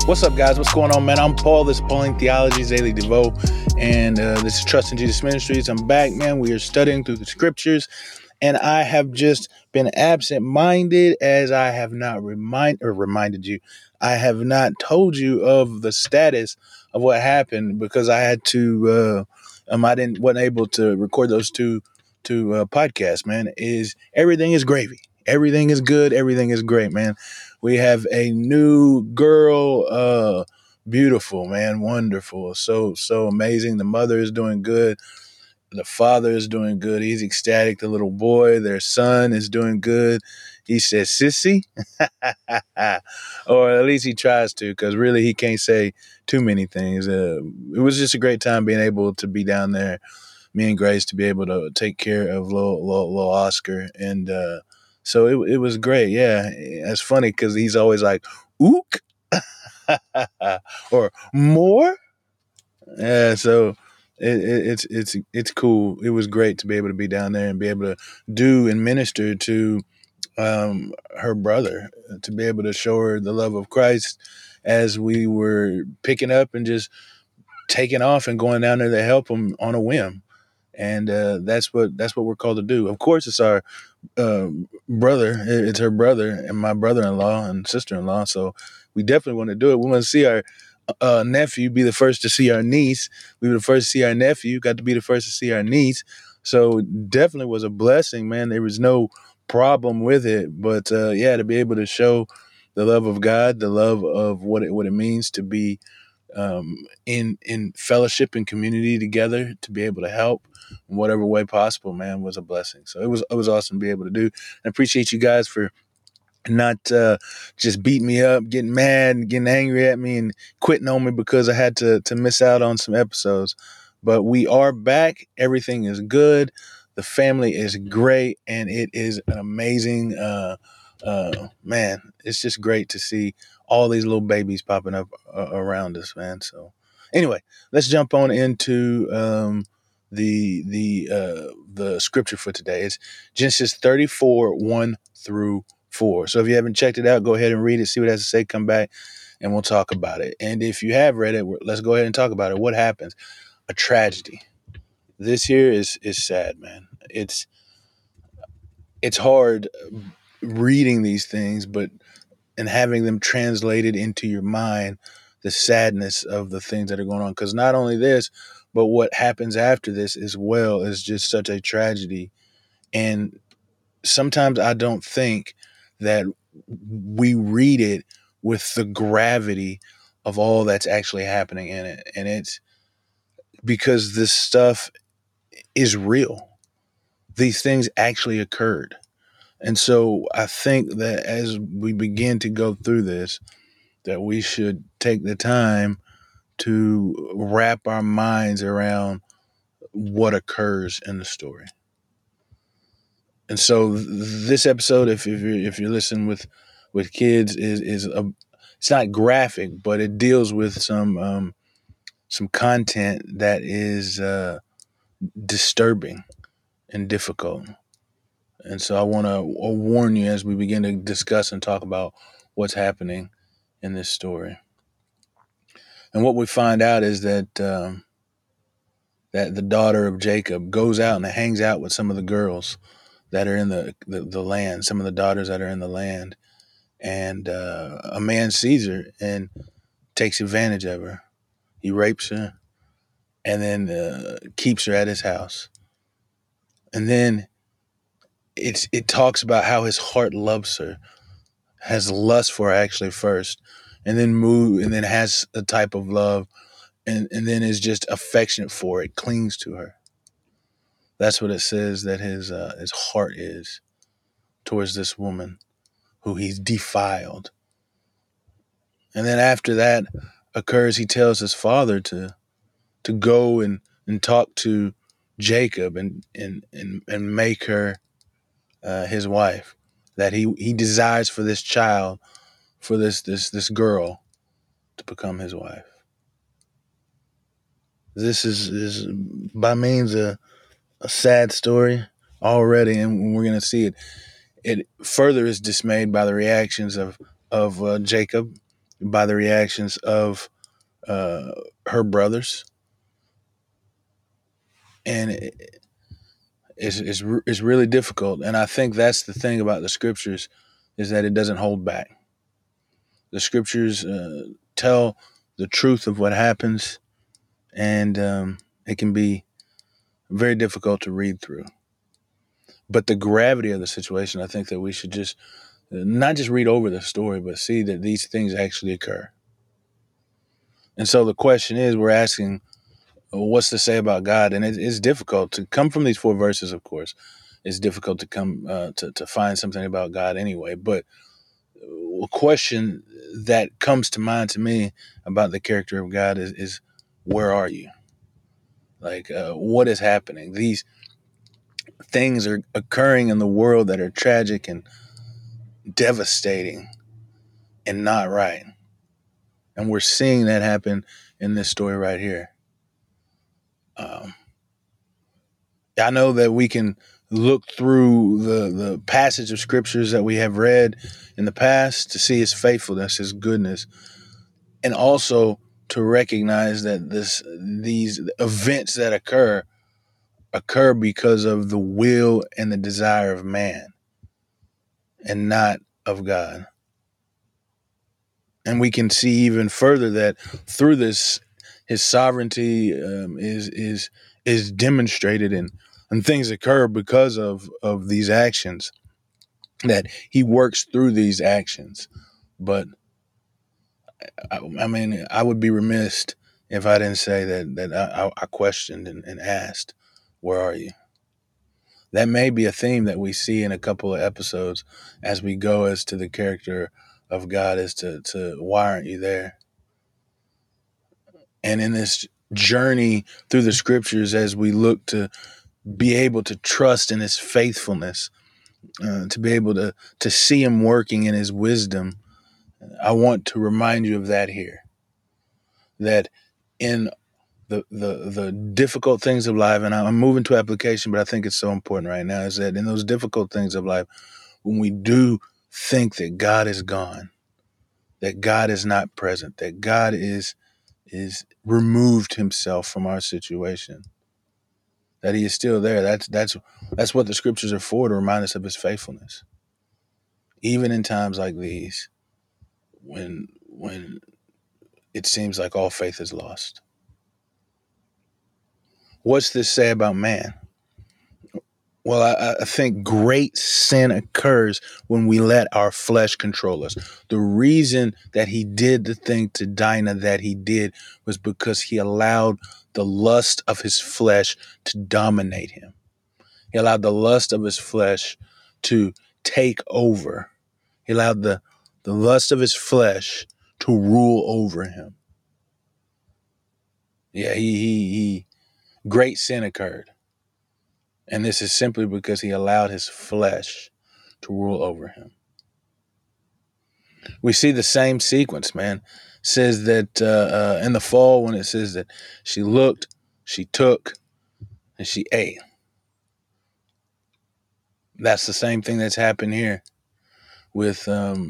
What's up, guys? What's going on, man? I'm Paul. This is Pauline Theology's Daily Devo, and this is Trust in Jesus Ministries. I'm back, man. We are studying through the scriptures, and I have just been absent-minded as I have not reminded you. I have not told you of the status of what happened because I had to. Wasn't able to record those two podcasts. Man, everything is gravy. Everything is good. Everything is great, man. We have a new girl. Beautiful, man. Wonderful. So amazing. The mother is doing good. The father is doing good. He's ecstatic. The little boy, their son, is doing good. He says, "Sissy," or at least he tries to, because really he can't say too many things. It was just a great time being able to be down there. Me and Grace to be able to take care of little Oscar, and so it was great. Yeah, it's funny because he's always like, "Ook," or "more." Yeah, so it's cool. It was great to be able to be down there and be able to do and minister to her brother, to be able to show her the love of Christ as we were picking up and just taking off and going down there to help him on a whim. And that's what we're called to do. Of course, it's our brother. It's her brother and my brother-in-law and sister-in-law. So we definitely want to do it. We want to see our nephew, be the first to see our niece. We were the first to see our nephew, got to be the first to see our niece. So definitely was a blessing, man. There was no problem with it. But yeah, to be able to show the love of God, the love of what it means to be in fellowship and community together, to be able to help in whatever way possible, man, was a blessing. So it was awesome to be able to do. I appreciate you guys for not just beating me up, getting mad and getting angry at me and quitting on me because I had to miss out on some episodes. But we are back. Everything is good. The family is great, and it is an amazing man. It's just great to see all these little babies popping up around us, man. So anyway, let's jump on into the scripture for today. It's Genesis 34, 1 through 4. So if you haven't checked it out, go ahead and read it, see what it has to say, come back, and we'll talk about it. And if you have read it, let's go ahead and talk about it. What happens? A tragedy. This here is sad, man. It's hard reading these things, but and having them translated into your mind, the sadness of the things that are going on. Because not only this, but what happens after this as well is just such a tragedy. And sometimes I don't think that we read it with the gravity of all that's actually happening in it. And it's because this stuff is real. These things actually occurred. And so I think that as we begin to go through this, that we should take the time to wrap our minds around what occurs in the story. And so this episode, if you're listening with kids, is it's not graphic, but it deals with some content that is disturbing and difficult. And so I want to warn you as we begin to discuss and talk about what's happening in this story. And what we find out is that that the daughter of Jacob goes out and hangs out with some of the girls that are in the land, some of the daughters that are in the land. And a man sees her and takes advantage of her. He rapes her and then keeps her at his house. And then it talks about how his heart loves her, has lust for her actually first, and then has a type of love, and then is just affectionate for it, clings to her. That's what it says that his heart is towards this woman who he's defiled. And then after that occurs, he tells his father to go and talk to Jacob and make her his wife. That he desires for this child, for this girl to become his wife. This is by means a sad story already, and we're going to see it. It further is dismayed by the reactions of Jacob by the reactions of her brothers, and it's really difficult. And I think that's the thing about the scriptures, is that it doesn't hold back. The scriptures tell the truth of what happens, and it can be very difficult to read through. But the gravity of the situation, I think that we should just not just read over the story, but see that these things actually occur. And so the question is, we're asking, what's to say about God? And it's difficult to come from these 4 verses, of course. It's difficult to come to find something about God anyway. But a question that comes to mind to me about the character of God is where are you? Like, what is happening? These things are occurring in the world that are tragic and devastating and not right. And we're seeing that happen in this story right here. I know that we can look through the passage of scriptures that we have read in the past to see his faithfulness, his goodness, and also to recognize that these events that occur because of the will and the desire of man and not of God. And we can see even further that through this, his sovereignty is demonstrated, and things occur because of these actions, that he works through these actions. But I mean, I would be remiss if I didn't say that I questioned and asked, where are you? That may be a theme that we see in a couple of episodes as we go as to the character of God, as to why aren't you there? And in this journey through the scriptures, as we look to be able to trust in his faithfulness, to be able to see him working in his wisdom, I want to remind you of that here. That in the difficult things of life, and I'm moving to application, but I think it's so important right now, is that in those difficult things of life, when we do think that God is gone, that God is not present, that God is removed himself from our situation, that he is still there. That's what the scriptures are for, to remind us of his faithfulness. Even in times like these, when it seems like all faith is lost. What's this say about man? Well, I think great sin occurs when we let our flesh control us. The reason that he did the thing to Dinah that he did was because he allowed the lust of his flesh to dominate him. He allowed the lust of his flesh to take over. He allowed the lust of his flesh to rule over him. Yeah, he great sin occurred. And this is simply because he allowed his flesh to rule over him. We see the same sequence, man. It says that in the fall, when it says that she looked, she took, and she ate. That's the same thing that's happened here with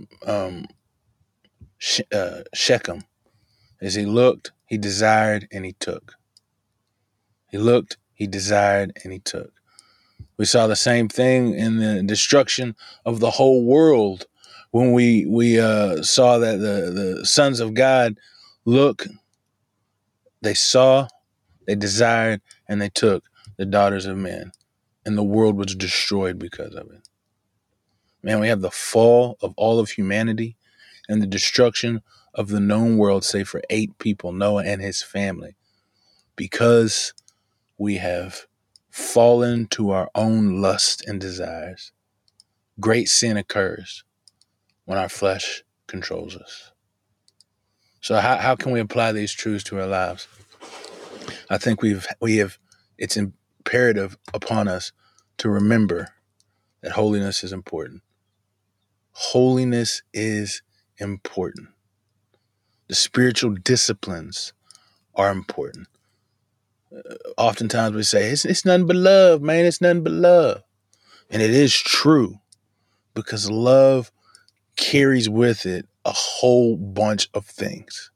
Shechem. As he looked, he desired, and he took. He looked, he desired, and he took. We saw the same thing in the destruction of the whole world when we saw that the sons of God look, they saw, they desired, and they took the daughters of men, and the world was destroyed because of it. Man, we have the fall of all of humanity and the destruction of the known world, save for 8 people, Noah and his family, because we have fallen to our own lust and desires. Great sin occurs when our flesh controls us. So how can we apply these truths to our lives? I think we have it's imperative upon us to remember that holiness is important. Holiness is important. The spiritual disciplines are important. Oftentimes we say, it's nothing but love, man. It's nothing but love. And it is true, because love carries with it a whole bunch of things.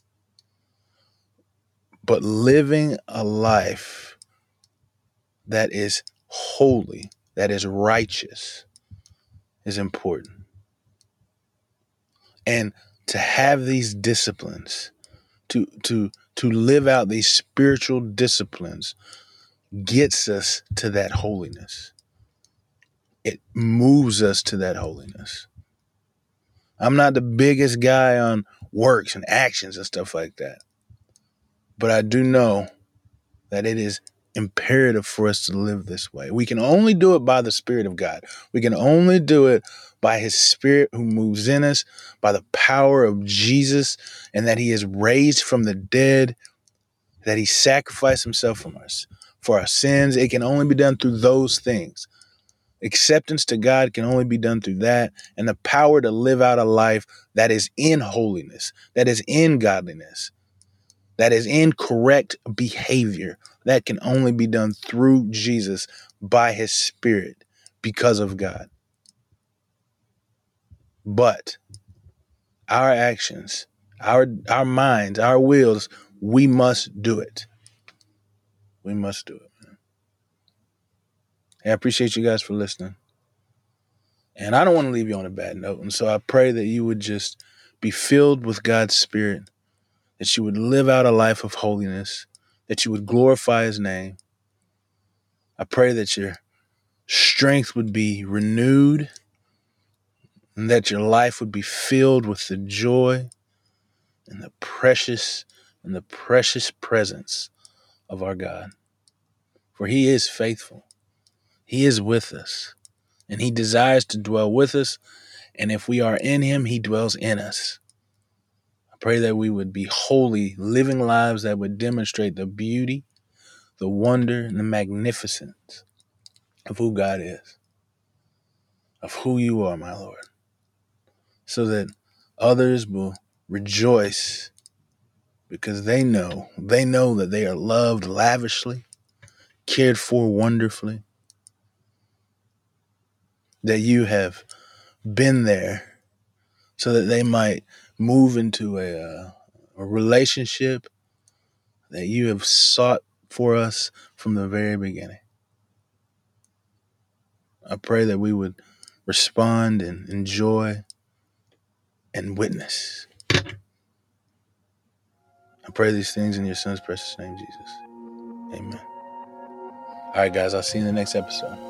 But living a life that is holy, that is righteous, is important. And to have these disciplines, to live out these spiritual disciplines, gets us to that holiness. It moves us to that holiness. I'm not the biggest guy on works and actions and stuff like that, but I do know that it is imperative for us to live this way. We can only do it by the Spirit of God. We can only do it by His Spirit who moves in us, by the power of Jesus, and that He is raised from the dead, that He sacrificed Himself for our sins. It can only be done through those things. Acceptance to God can only be done through that, and the power to live out a life that is in holiness, that is in godliness, that is in correct behavior, that can only be done through Jesus by His Spirit because of God. But our actions, our minds, our wills, we must do it. We must do it. Hey, I appreciate you guys for listening. And I don't want to leave you on a bad note. And so I pray that you would just be filled with God's Spirit, that you would live out a life of holiness, that you would glorify His name. I pray that your strength would be renewed and that your life would be filled with the joy and the precious presence of our God. For He is faithful. He is with us, and He desires to dwell with us. And if we are in Him, He dwells in us. I pray that we would be holy, living lives that would demonstrate the beauty, the wonder, and the magnificence of who God is, of who You are, my Lord, so that others will rejoice because they know that they are loved lavishly, cared for wonderfully, that You have been there so that they might move into a relationship that You have sought for us from the very beginning. I pray that we would respond and enjoy and witness. I pray these things in Your Son's precious name, Jesus. Amen. All right, guys, I'll see you in the next episode.